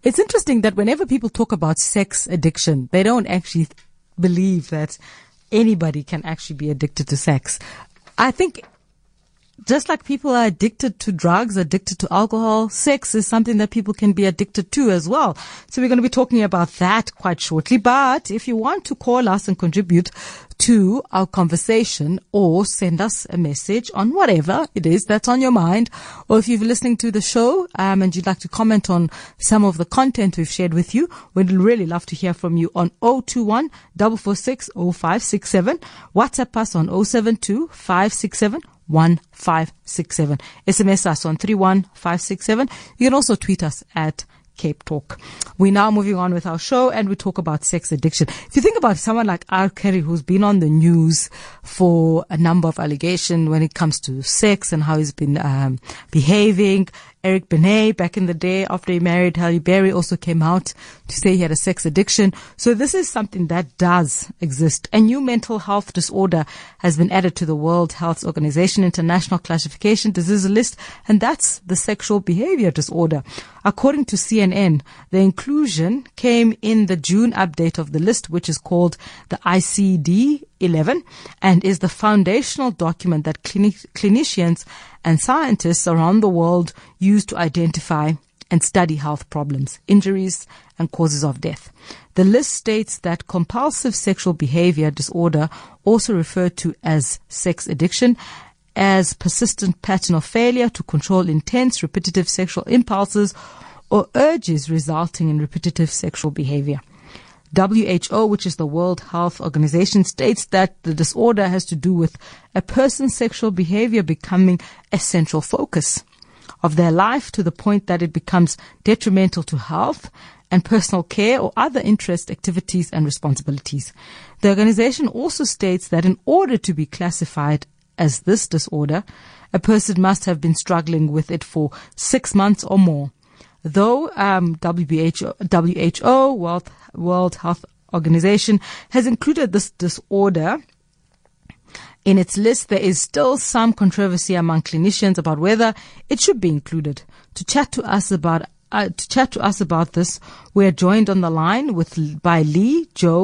It's interesting that whenever people talk about sex addiction, they don't actually believe that anybody can actually be addicted to sex. I think just like people are addicted to drugs, addicted to alcohol, sex is something that people can be addicted to as well. So we're going to be talking about that quite shortly. But if you want to call us and contribute to our conversation or send us a message on whatever it is that's on your mind, or if you're listening to the show and you'd like to comment on some of the content we've shared with you, we'd really love to hear from you on 021 446 0567. WhatsApp us on 072 567 1567. SMS us on 31567. You can also tweet us at Cape Talk. We're now moving on with our show and we talk about sex addiction. If you think about someone like R. Kelly, who's been on the news for a number of allegations when it comes to sex and how he's been behaving. Eric Benet, back in the day after he married Halle Berry, also came out to say he had a sex addiction. So this is something that does exist. A new mental health disorder has been added to the World Health Organization International Classification Disease List, and that's the sexual behavior disorder. According to CNN, the inclusion came in the June update of the list, which is called the ICD-11, and is the foundational document that clinicians and scientists around the world use to identify and study health problems, injuries, and causes of death. The list states that compulsive sexual behavior disorder, also referred to as sex addiction, as persistent pattern of failure to control intense, repetitive sexual impulses or urges resulting in repetitive sexual behavior. WHO, which is the World Health Organization, states that the disorder has to do with a person's sexual behavior becoming a central focus of their life to the point that it becomes detrimental to health and personal care or other interest, activities, and responsibilities. The organization also states that in order to be classified as this disorder, a person must have been struggling with it for 6 months or more. Though WHO, World Health Organization, has included this disorder in its list, there is still some controversy among clinicians about whether it should be included. To chat to us about this, we are joined on the line by Lee Joy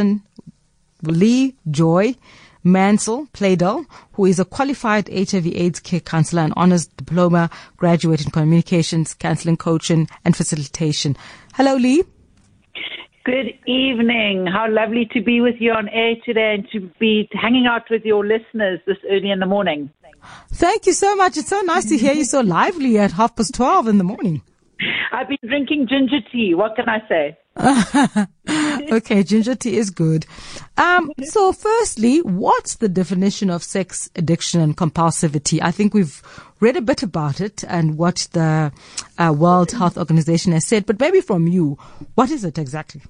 Mansell Playdell, who is a qualified HIV/AIDS care counselor and honors diploma graduate in communications, counseling, coaching, and facilitation. Hello, Lee. Good evening. How lovely to be with you on air today and to be hanging out with your listeners this early in the morning. Thank you so much. It's so nice to hear you so lively at 12:30 in the morning. I've been drinking ginger tea. What can I say? Okay, ginger tea is good. So firstly, what's the definition of sex addiction and compulsivity? I think we've read a bit about it and what the World Health Organization has said, but maybe from you, what is it exactly?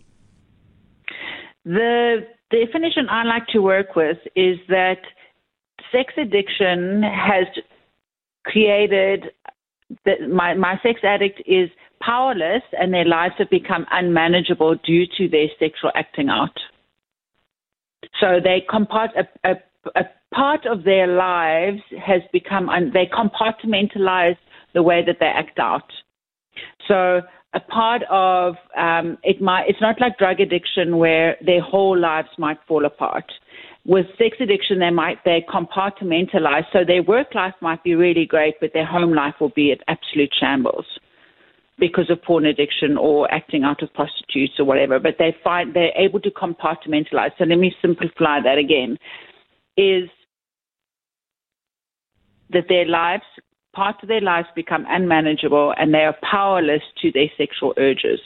The definition I like to work with is that sex addiction has created my sex addict is powerless and their lives have become unmanageable due to their sexual acting out. So they a part of their lives has become, they compartmentalize the way that they act out. So a part of, it's not like drug addiction where their whole lives might fall apart. With sex addiction, they compartmentalize. So their work life might be really great, but their home life will be at absolute shambles because of porn addiction or acting out of prostitutes or whatever. But they're able to compartmentalize. So let me simplify that again, is that parts of their lives become unmanageable and they are powerless to their sexual urges.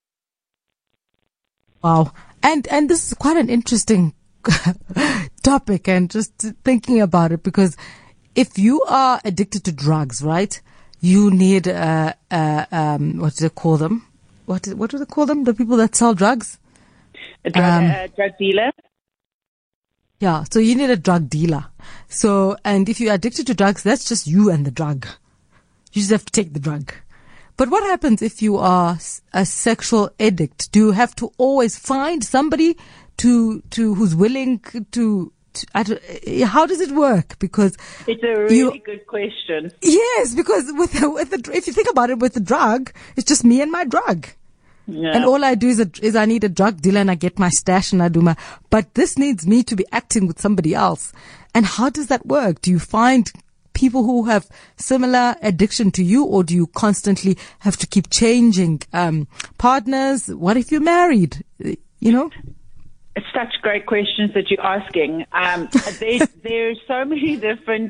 Wow. And this is quite an interesting topic, and just thinking about it, because if you are addicted to drugs, right, you need what do they call them? What do they call them? The people that sell drugs? A drug dealer. Yeah, so you need a drug dealer. So, and if you're addicted to drugs, that's just you and the drug. You just have to take the drug. But what happens if you are a sexual addict? Do you have to always find somebody to who's willing to how does it work? Because it's a really good question. Yes, because with the if you think about it, with the drug, it's just me and my drug. Yeah. And all I do is I need a drug dealer and I get my stash and I do but this needs me to be acting with somebody else. And how does that work? Do you find people who have similar addiction to you, or do you constantly have to keep changing, partners? What if you're married? It's such great questions that you're asking. There's so many different,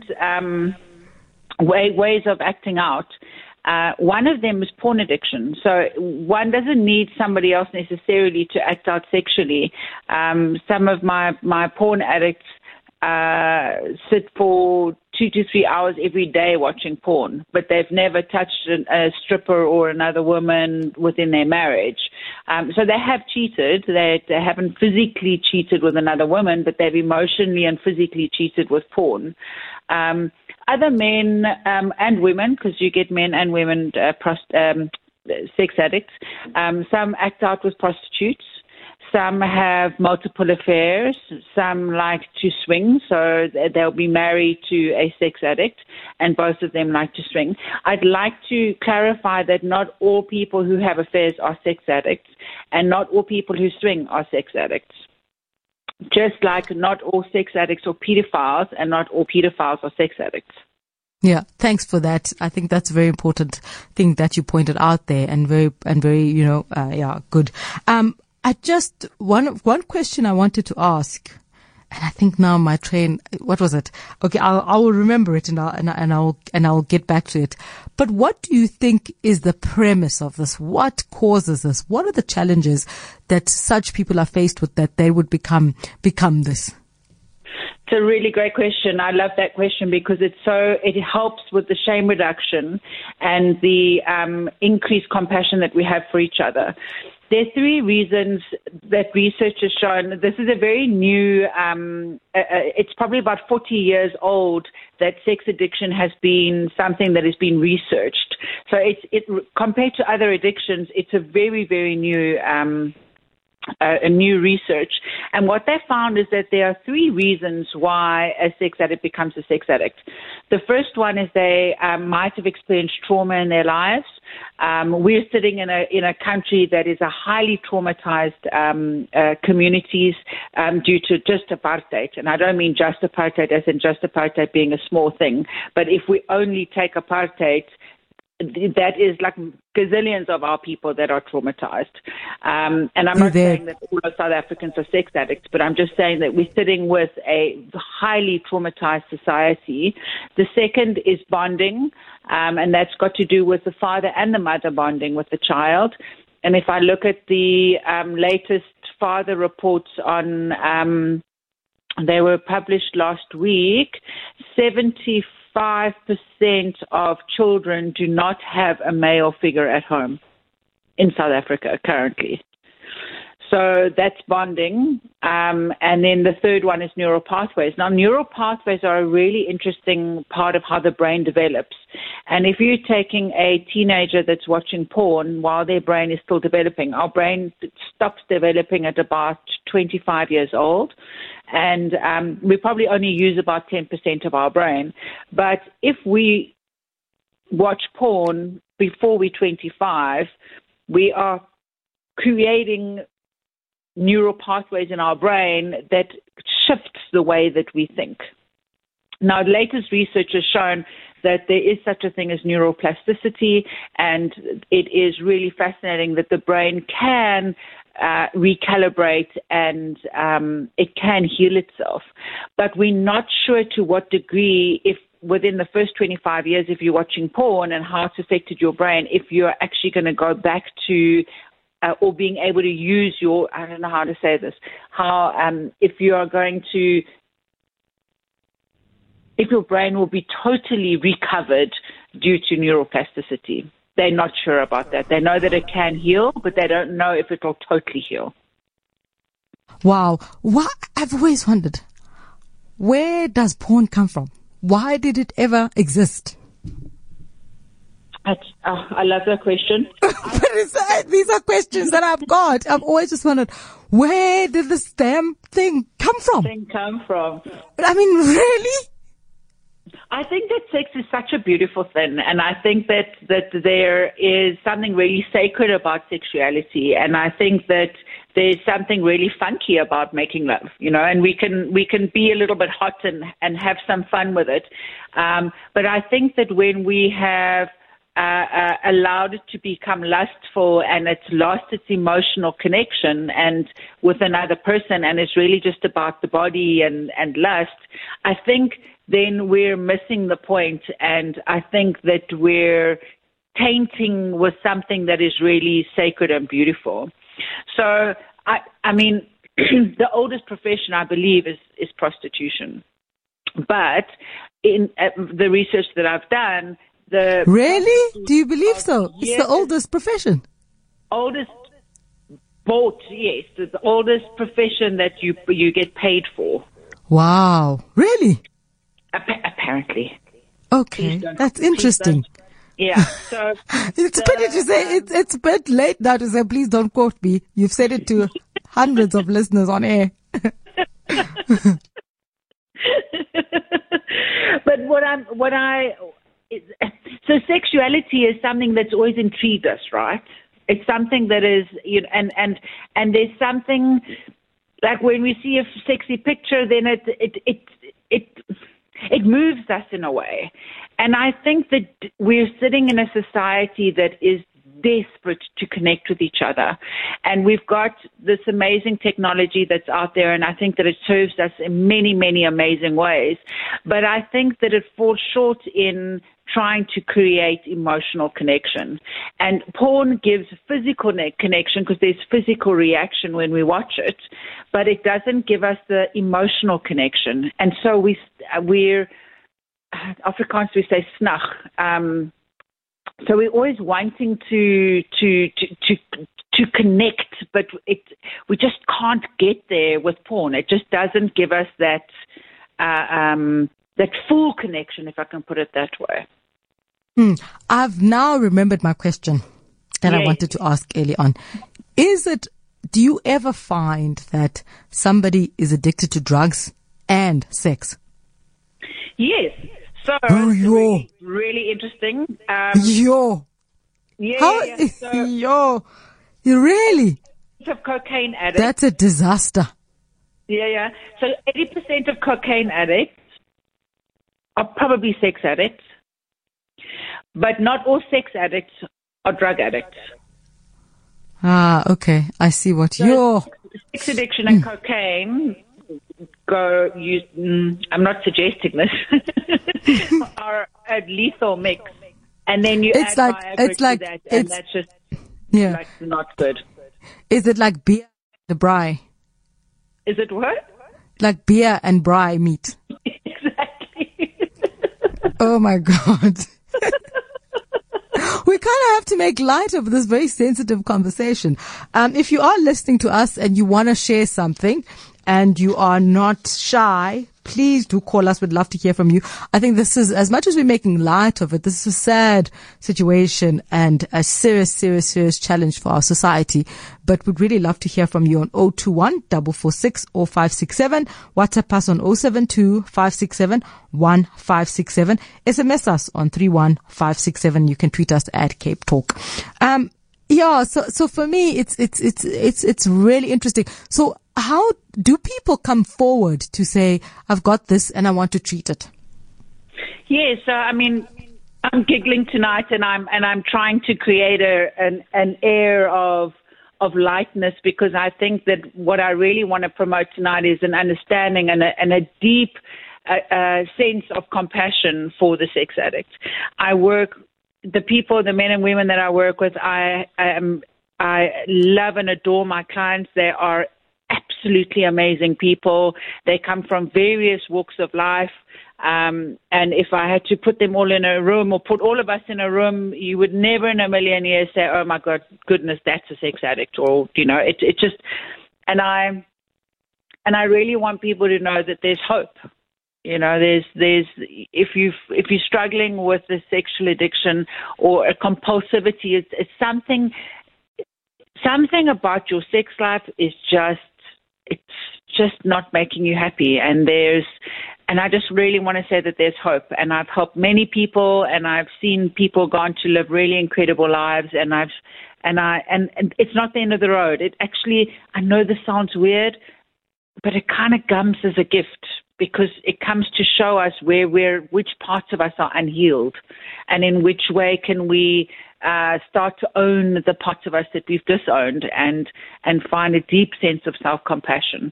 ways of acting out. One of them is porn addiction. So one doesn't need somebody else necessarily to act out sexually. Some of my porn addicts sit for 2 to 3 hours every day watching porn, but they've never touched a stripper or another woman within their marriage. So they have cheated. They haven't physically cheated with another woman, but they've emotionally and physically cheated with porn. Other men and women, because you get men and women sex addicts. Some act out with prostitutes. Some have multiple affairs. Some like to swing, so they'll be married to a sex addict, and both of them like to swing. I'd like to clarify that not all people who have affairs are sex addicts, and not all people who swing are sex addicts. Just like not all sex addicts are pedophiles, and not all pedophiles are sex addicts. Yeah, thanks for that. I think that's a very important thing that you pointed out there, and very, good. One question I wanted to ask, and I think now my train, what was it? Okay, I will remember it and I'll get back to it. But what do you think is the premise of this? What causes this? What are the challenges that such people are faced with that they would become this? It's a really great question. I love that question because it helps with the shame reduction and the increased compassion that we have for each other. There are 3 reasons that research has shown. This is a very new, it's probably about 40 years old that sex addiction has been something that has been researched. So compared to other addictions, it's a very, very new a new research. And what they found is that there are 3 reasons why a sex addict becomes a sex addict. The first one is they might have experienced trauma in their lives. We're sitting in a country that is a highly traumatized communities due to just apartheid. And I don't mean just apartheid as in just apartheid being a small thing. But if we only take apartheid, that is like gazillions of our people that are traumatized. And I'm not saying that all of South Africans are sex addicts, but I'm just saying that we're sitting with a highly traumatized society. The second is bonding, and that's got to do with the father and the mother bonding with the child. And if I look at the latest father reports on, they were published last week, 75% of children do not have a male figure at home in South Africa currently. So that's bonding. And then the third one is neural pathways. Now, neural pathways are a really interesting part of how the brain develops. And if you're taking a teenager that's watching porn while their brain is still developing, our brain stops developing at about 25 years old. And we probably only use about 10% of our brain. But if we watch porn before we're 25, we are creating neural pathways in our brain that shifts the way that we think. Now, latest research has shown that there is such a thing as neuroplasticity, and it is really fascinating that the brain can recalibrate and it can heal itself. But we're not sure to what degree, if within the first 25 years, if you're watching porn and how it's affected your brain, if you're actually going to go back to or being able to use your, I don't know how to say this, how if you are going to, if your brain will be totally recovered due to neuroplasticity. They're not sure about that. They know that it can heal, but they don't know if it will totally heal. Wow. I've always wondered, where does porn come from? Why did it ever exist? I love that question. But these are questions that I've got. I've always just wondered, where did this damn thing come from? I mean, really? I think that sex is such a beautiful thing, and I think that there is something really sacred about sexuality, and I think that there's something really funky about making love, and we can be a little bit hot and have some fun with it. But I think that when we have allowed it to become lustful and it's lost its emotional connection and with another person, and it's really just about the body and lust, I think then we're missing the point, and I think that we're tainting with something that is really sacred and beautiful. So, I mean, the oldest profession, I believe, is prostitution. But in the research that I've done, Really? Do you believe so? It's the oldest profession. Oldest bought, yes. It's the oldest profession that you get paid for. Wow. Really? Apparently. Okay. That's interesting. Yeah. So it's pity to say it's a bit late now to say please don't quote me. You've said it to hundreds of listeners on air. But so sexuality is something that's always intrigued us, right? It's something that is, and there's something like when we see a sexy picture, then it moves us in a way. And I think that we're sitting in a society that is desperate to connect with each other. And we've got this amazing technology that's out there, and I think that it serves us in many, many amazing ways. But I think that it falls short in trying to create emotional connection. And porn gives physical connection because there's physical reaction when we watch it, but it doesn't give us the emotional connection. And so we're Afrikaans, we say snach. So we're always wanting to connect, but we just can't get there with porn. It just doesn't give us that full connection, if I can put it that way. I've now remembered my question that I wanted to ask early on. Do you ever find that somebody is addicted to drugs and sex? Yes. So, really interesting. Really? Of cocaine addicts. That's a disaster. Yeah. So 80% of cocaine addicts are probably sex addicts, but not all sex addicts are drug addicts. Ah, okay. I see what sex addiction and cocaine I'm not suggesting this, are a lethal mix. And then you add Viagra to that, and that's just not good. Is it like beer and braai? Is it what? Like beer and braai meat. Exactly. Oh my God. We kind of have to make light of this very sensitive conversation. If you are listening to us and you want to share something and you are not shy, please do call us. We'd love to hear from you. I think this is, as much as we're making light of it, this is a sad situation and a serious, serious, serious challenge for our society. But we'd really love to hear from you on 021 446 0567. WhatsApp us on 072 567 1567. SMS us on 31567. You can tweet us at Cape Talk. So for me, it's really interesting. So how do people come forward to say, I've got this and I want to treat it? Yeah, so I mean, I'm giggling tonight, and I'm trying to create an air of lightness, because I think that what I really want to promote tonight is an understanding and a deep sense of compassion for the sex addict. The men and women that I work with, I love and adore my clients. They are absolutely amazing people. They come from various walks of life. And if I had to put them all in a room, or put all of us in a room, you would never in a million years say, oh my goodness, that's a sex addict. Or, it just, and I really want people to know that there's hope. There's if you're struggling with a sexual addiction or a compulsivity, it's something about your sex life is just not making you happy. And there's And I just really want to say that there's hope. And I've helped many people, and I've seen people go on to live really incredible lives. And it's not the end of the road. It actually, I know this sounds weird, but it kind of comes as a gift, because it comes to show us which parts of us are unhealed, and in which way can we start to own the parts of us that we've disowned, and find a deep sense of self-compassion.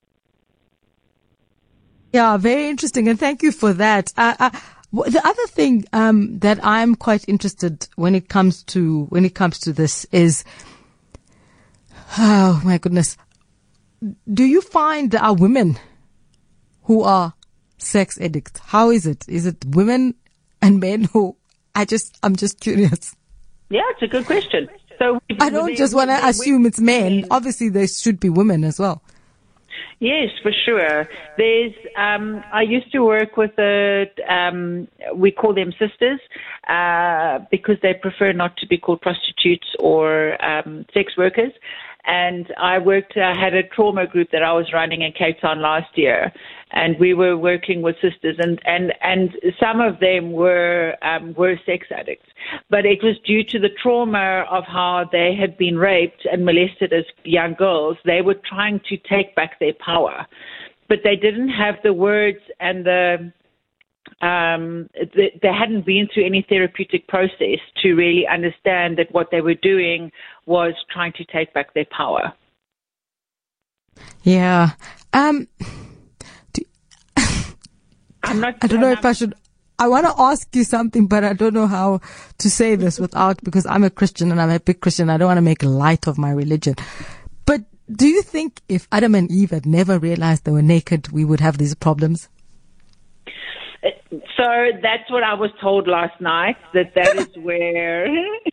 Yeah, very interesting, and thank you for that. The other thing that I'm quite interested when it comes to this is, oh my goodness, do you find there are women who are sex addicts? How is it? Is it women and men who? I'm just curious. Yeah, it's a good question. So I don't just want to assume it's men. Obviously, there should be women as well. Yes, for sure. There's, I used to work with we call them sisters, because they prefer not to be called prostitutes or sex workers. And I had a trauma group that I was running in Cape Town last year, and we were working with sisters, and some of them were sex addicts, but it was due to the trauma of how they had been raped and molested as young girls. They were trying to take back their power, but they didn't have the words and they hadn't been through any therapeutic process to really understand that what they were doing was trying to take back their power. Yeah. I don't know if I should. I want to ask you something, but I don't know how to say this because I'm a Christian and I'm a big Christian. I don't want to make light of my religion. But do you think if Adam and Eve had never realized they were naked, we would have these problems? So that's what I was told last night, that is where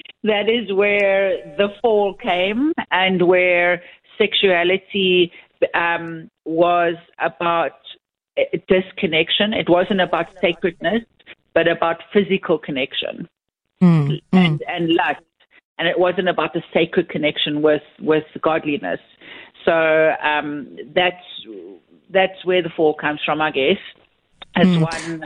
the fall came, and where sexuality was about disconnection. It wasn't about sacredness, but about physical connection and lust. And it wasn't about the sacred connection with godliness. So that's where the fall comes from, I guess. As one,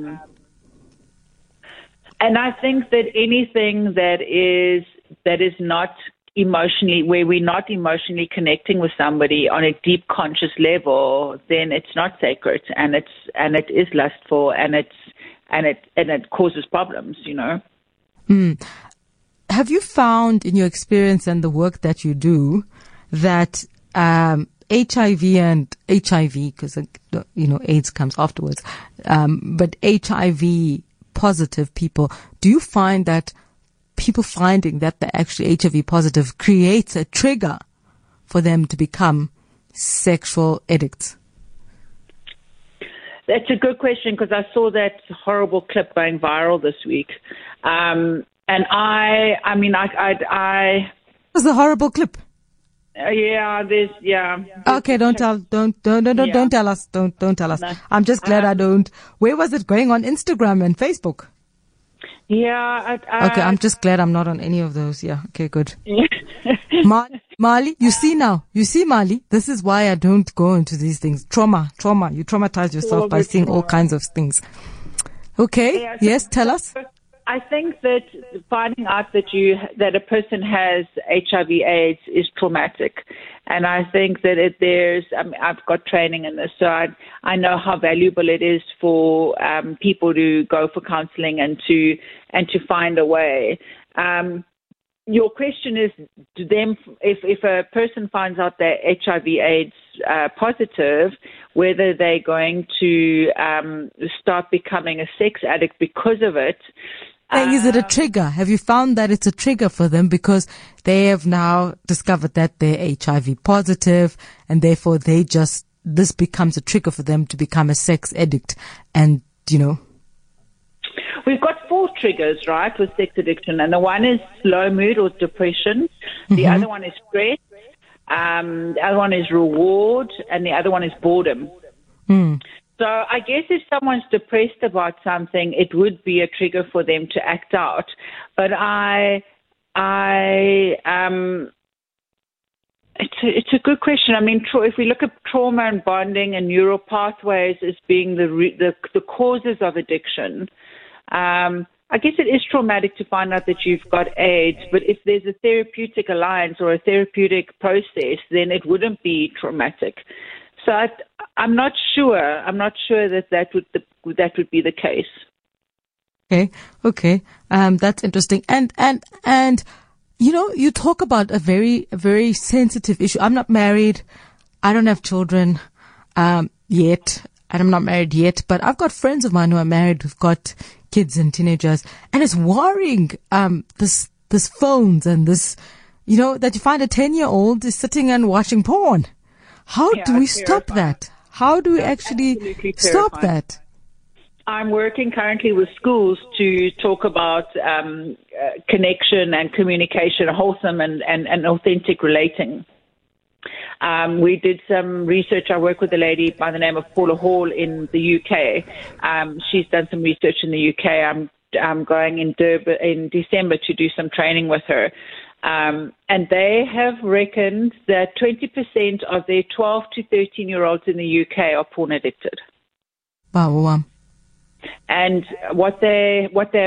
and I think that anything that is not emotionally, where we're not emotionally connecting with somebody on a deep conscious level, then it's not sacred, and it is lustful, and it causes problems, you know. Have you found in your experience and the work that you do that HIV and HIV, because AIDS comes afterwards, but HIV positive people, do you find that people finding that they're actually HIV positive creates a trigger for them to become sexual addicts? That's a good question, because I saw that horrible clip going viral this week, and I was a horrible clip. Yeah. Okay, don't tell us. Don't tell us. No. I'm just glad I don't. Where was it going? On Instagram and Facebook? Yeah. Okay, I'm just glad I'm not on any of those. Yeah. Okay, good. Marley, you see now. You see, Marley, this is why I don't go into these things. Trauma. You traumatize yourself by seeing all kinds of things. Okay. Yeah, so yes, tell us. I think that finding out that a person has HIV/AIDS is traumatic, and I think that I've got training in this, so I know how valuable it is for people to go for counselling and to find a way. Your question is, if a person finds out they're HIV/AIDS positive, whether they're going to start becoming a sex addict because of it. Is it a trigger? Have you found that it's a trigger for them because they have now discovered that they're HIV positive, and therefore this becomes a trigger for them to become a sex addict? And, we've got 4 triggers, right, with sex addiction. And the one is low mood or depression. The other one is stress. The other one is reward. And the other one is boredom. So I guess if someone's depressed about something, it would be a trigger for them to act out. But it's it's a good question. I mean, if we look at trauma and bonding and neural pathways as being the causes of addiction, I guess it is traumatic to find out that you've got AIDS, but if there's a therapeutic alliance or a therapeutic process, then it wouldn't be traumatic. So I'm not sure. I'm not sure that would be the case. Okay. That's interesting. And you talk about a very, very sensitive issue. I'm not married. I don't have children yet, and I'm not married yet. But I've got friends of mine who are married who've got kids and teenagers, and it's worrying. This phones and this, that you find a 10-year-old is sitting and watching porn. How do we stop that? How do we actually stop that? I'm working currently with schools to talk about connection and communication, wholesome and authentic relating. We did some research. I work with a lady by the name of Paula Hall in the UK. She's done some research in the UK. I'm going in Durban in December to do some training with her. And they have reckoned that 20% of their 12 to 13-year-olds in the UK are porn addicted. Wow. And the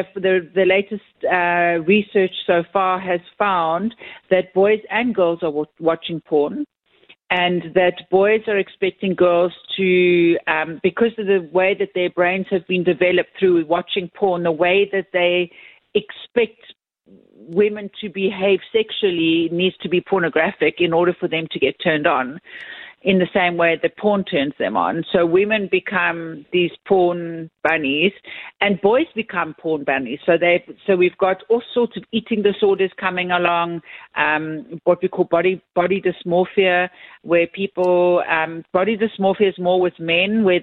latest research so far has found that boys and girls are watching porn, and that boys are expecting girls to, because of the way that their brains have been developed through watching porn, the way that they expect women to behave sexually needs to be pornographic in order for them to get turned on, in the same way that porn turns them on. So women become these porn bunnies and boys become porn bunnies. So we've got all sorts of eating disorders coming along, what we call body dysmorphia, where people, body dysmorphia is more with men, where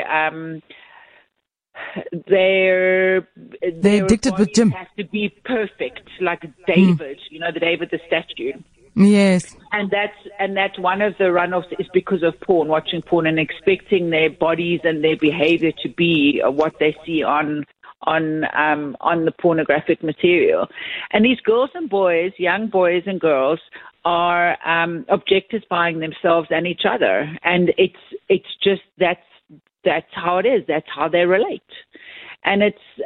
they're addicted with gym. Has to be perfect, like David, the David the statue. Yes. And that's one of the runoffs is because of porn, watching porn and expecting their bodies and their behavior to be what they see on the pornographic material. And these girls and boys, young boys and girls, are objectifying themselves and each other. And it's just that's how it is. That's how they relate. And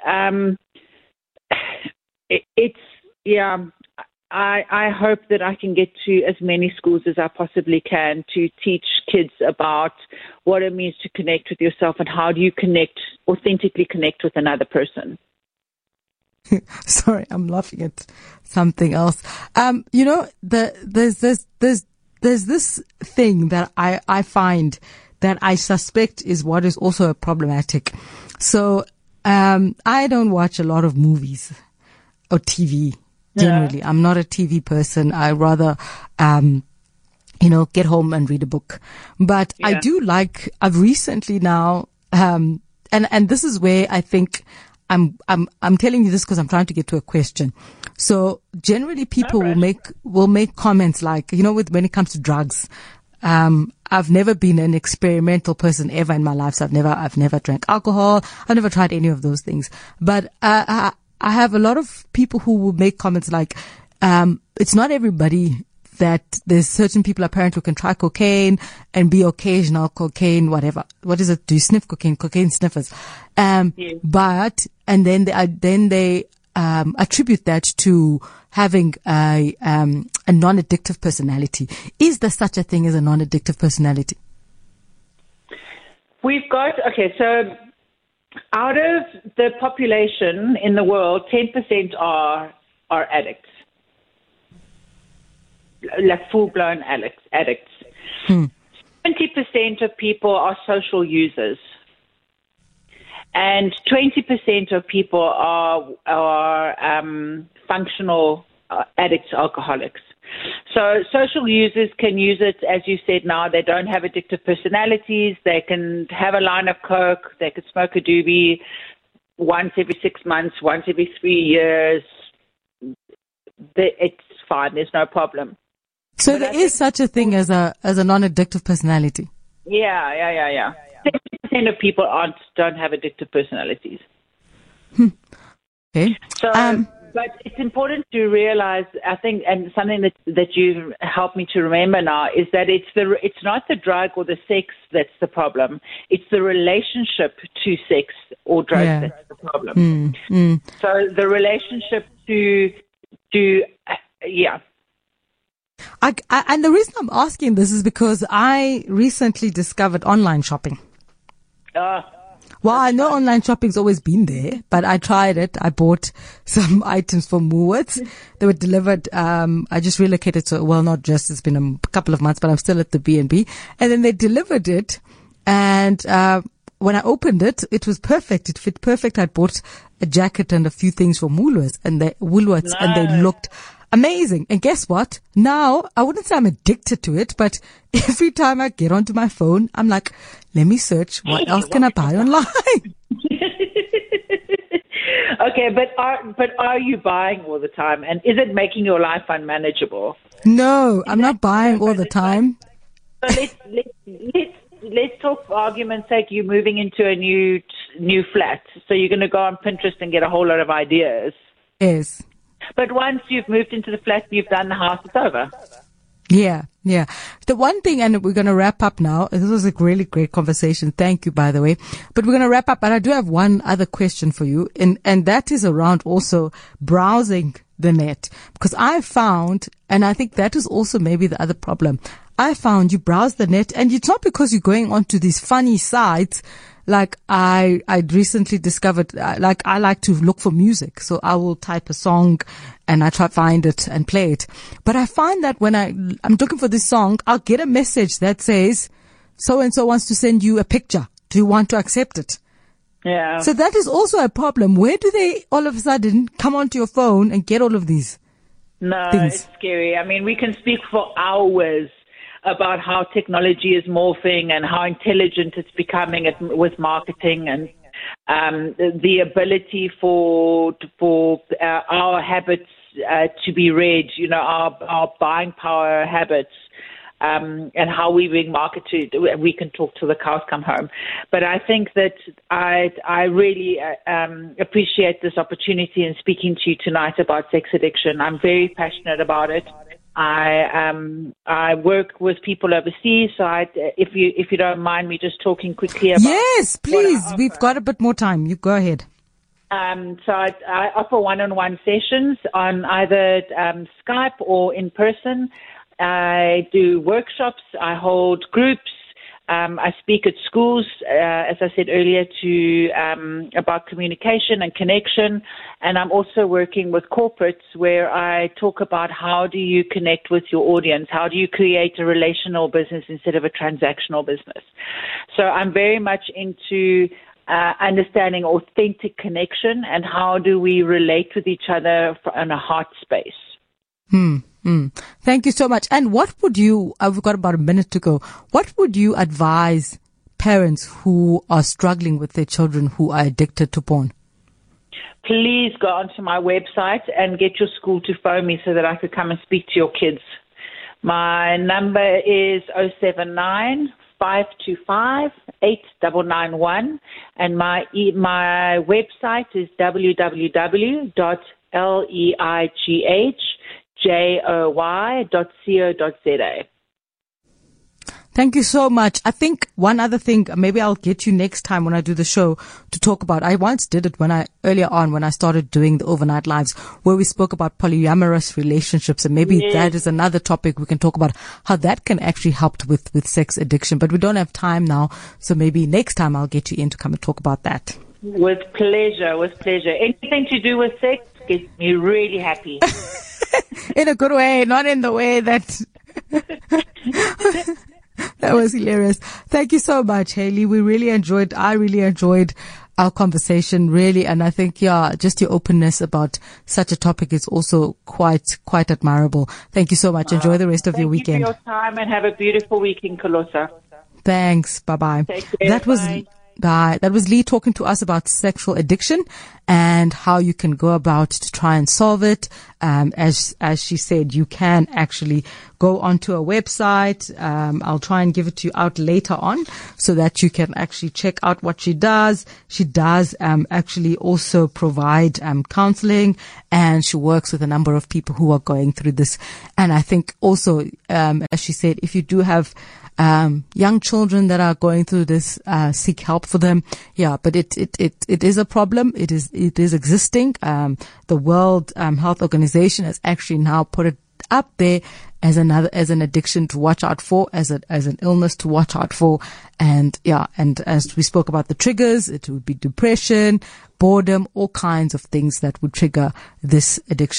I hope that I can get to as many schools as I possibly can to teach kids about what it means to connect with yourself and how do you authentically connect with another person. Sorry, I'm laughing at something else. There's this thing that I find that I suspect is what is also problematic. So, I don't watch a lot of movies or TV. Generally, yeah. I'm not a TV person. I rather, get home and read a book. But yeah. I've recently now, and this is where I think I'm telling you this because I'm trying to get to a question. So generally people will make comments like, when it comes to drugs, I've never been an experimental person ever in my life. So I've never drank alcohol. I've never tried any of those things. But, I have a lot of people who will make comments like, it's not everybody that there's certain people apparently who can try cocaine and be occasional cocaine, whatever. What is it? Do you sniff cocaine? Cocaine sniffers. Yes. But, and then they attribute that to having a non-addictive personality. Is there such a thing as a non-addictive personality? So out of the population in the world, 10% are addicts, like full-blown addicts. 20% of people are social users, and 20% of people are functional addicts, alcoholics. So social users can use it, as you said now, they don't have addictive personalities, they can have a line of coke, they could smoke a doobie once every 6 months, once every 3 years. It's fine, there's no problem. So there is such a thing as a non-addictive personality? Yeah. 70% of people don't have addictive personalities. Okay. So But it's important to realize, I think, and something that you've helped me to remember now is that it's not the drug or the sex that's the problem. It's the relationship to sex or drugs that's the problem. So the relationship to and the reason I'm asking this is because I recently discovered online shopping. Well, I know online shopping's always been there, but I tried it. I bought some items from Woolworths. They were delivered. I just relocated it's been a couple of months, but I'm still at the B&B. And then they delivered it. And, when I opened it, it was perfect. It fit perfect. I bought a jacket and a few things from Woolworths and they looked amazing. And guess what? Now, I wouldn't say I'm addicted to it, but every time I get onto my phone, I'm like, let me search. What else can I buy online? Okay, but are you buying all the time? And is it making your life unmanageable? No, I'm not buying all the time. So let's talk for argument's sake. You're moving into a new flat, so you're going to go on Pinterest and get a whole lot of ideas. Yes. But once you've moved into the flat and you've done the house, it's over. Yeah. The one thing, and we're going to wrap up now. This was a really great conversation. Thank you, by the way. But we're going to wrap up. But I do have one other question for you. And that is around also browsing the net. Because I found, and I think that is also maybe the other problem. I found you browse the net and it's not because you're going onto these funny sites. Like I recently discovered, I like to look for music. So I will type a song and I try to find it and play it. But I find that when I'm looking for this song, I'll get a message that says, so-and-so wants to send you a picture. Do you want to accept it? Yeah. So that is also a problem. Where do they all of a sudden come onto your phone and get all of these things? It's scary. I mean, we can speak for hours about how technology is morphing and how intelligent it's becoming with marketing and the ability for our habits to be read, our buying power habits, and how we're being marketed. We can talk till the cows come home. But I think that I really appreciate this opportunity in speaking to you tonight about sex addiction. I'm very passionate about it. I work with people overseas, so if you don't mind me just talking quickly about. Yes, please. We've got a bit more time. You go ahead. So I offer one-on-one sessions on either Skype or in person. I do workshops. I hold groups. I speak at schools, as I said earlier, about communication and connection. And I'm also working with corporates where I talk about how do you connect with your audience? How do you create a relational business instead of a transactional business? So I'm very much into understanding authentic connection and how do we relate with each other in a heart space. Thank you so much. And what would we've got about a minute to go. What would you advise parents who are struggling with their children who are addicted to porn? Please go onto my website and get your school to phone me so that I could come and speak to your kids. My number is 079-525-8991 and my website is www.leigh.co.za. Thank you so much. I think one other thing, maybe I'll get you next time when I do the show to talk about. I once did it earlier on when I started doing the overnight lives where we spoke about polyamorous relationships, and maybe that is another topic we can talk about how that can actually help with sex addiction. But we don't have time now. So maybe next time I'll get you in to come and talk about that. With pleasure. Anything to do with sex gets me really happy. In a good way, not in the way that... That was hilarious. Thank you so much, Hayley. I really enjoyed our conversation, really. And I think, just your openness about such a topic is also quite admirable. Thank you so much. Enjoy the rest of your weekend. Thank you for your time and have a beautiful weekend, Colosa. Thanks. Bye-bye. Take care. that was Lee talking to us about sexual addiction and how you can go about to try and solve it. As she said, you can actually go onto a website. I'll try and give it to you out later on so that you can actually check out what she does. She does actually also provide counseling, and she works with a number of people who are going through this. And I think also, as she said, if you do have young children that are going through this, seek help for them. Yeah, but it is a problem. It is existing. The World Health Organization has actually now put it up there as an addiction to watch out for, as an illness to watch out for. And yeah, and as we spoke about the triggers, it would be depression, boredom, all kinds of things that would trigger this addiction.